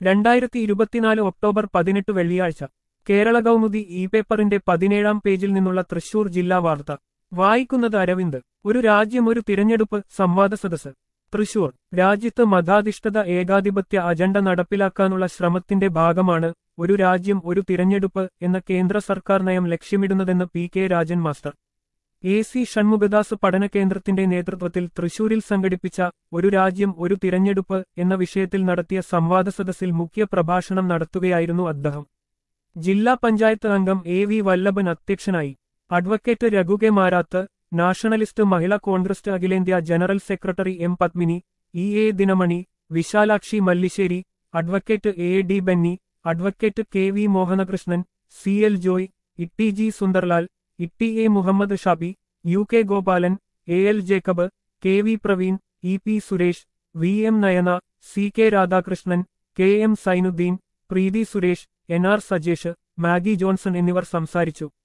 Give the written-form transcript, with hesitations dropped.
2024 October 18 വെള്ളിയാഴ്ച Kerala Kaumudi E പേപ്പറിന്റെ 17-ാം പേജിൽ നിന്നുള്ള തൃശൂർ ജില്ലാ വാർത്ത വായിക്കുന്നത് അരവിന്ദ്. ഒരു രാജ്യം ഒരു തിരഞ്ഞെടുപ്പ് സംവാദ സദസ്സ്. തൃശൂർ. രാജ്യത്ത് മതാധിഷ്ഠിത ഏകാധിപത്യ അജണ്ട നടപ്പിലാക്കാനുള്ള ശ്രമത്തിന്റെ ഭാഗമാണ് ഒരു രാജ്യം ഒരു തിരഞ്ഞെടുപ്പ് എന്ന കേന്ദ്ര സർക്കാർ നയം ലക്ഷ്യമിടുന്നതെന്ന് P K Rajan master. A C Shanmukhadas പഠന കേന്ദ്രത്തിന്റെ നേതൃത്വത്തിൽ തൃശൂരിൽ സംഘടിപ്പിച്ച ഒരു രാജ്യം ഒരു തിരഞ്ഞെടുപ്പ് എന്ന വിഷയത്തിൽ നടത്തിയ സംവാദ സദസ്സിൽ മുഖ്യ പ്രഭാഷണം നടത്തുകയായിരുന്നു അദ്ദേഹം. ജില്ലാ പഞ്ചായത്ത് അംഗം എ വി വല്ലഭൻ അധ്യക്ഷനായി. Advocate Raghu K Marath, nationalist Mahila Congress അഖിലേന്ത്യാ general secretary M Padmini, E A Dinamani, Vishalakshi Mallissery, advocate A D Benny, advocate K V Mohanakrishnan, C L Joy, Itty G Sundarlal, Itty A Muhammad Shabi, U K Gopalan, A L Jacob, K V Praveen, E P Suresh, V M Nayana, C K Radhakrishnan, K M Sainuddin, Preethi Suresh, N R Sajesh, Maggie Johnson എന്നിവർ സംസാരിച്ചു.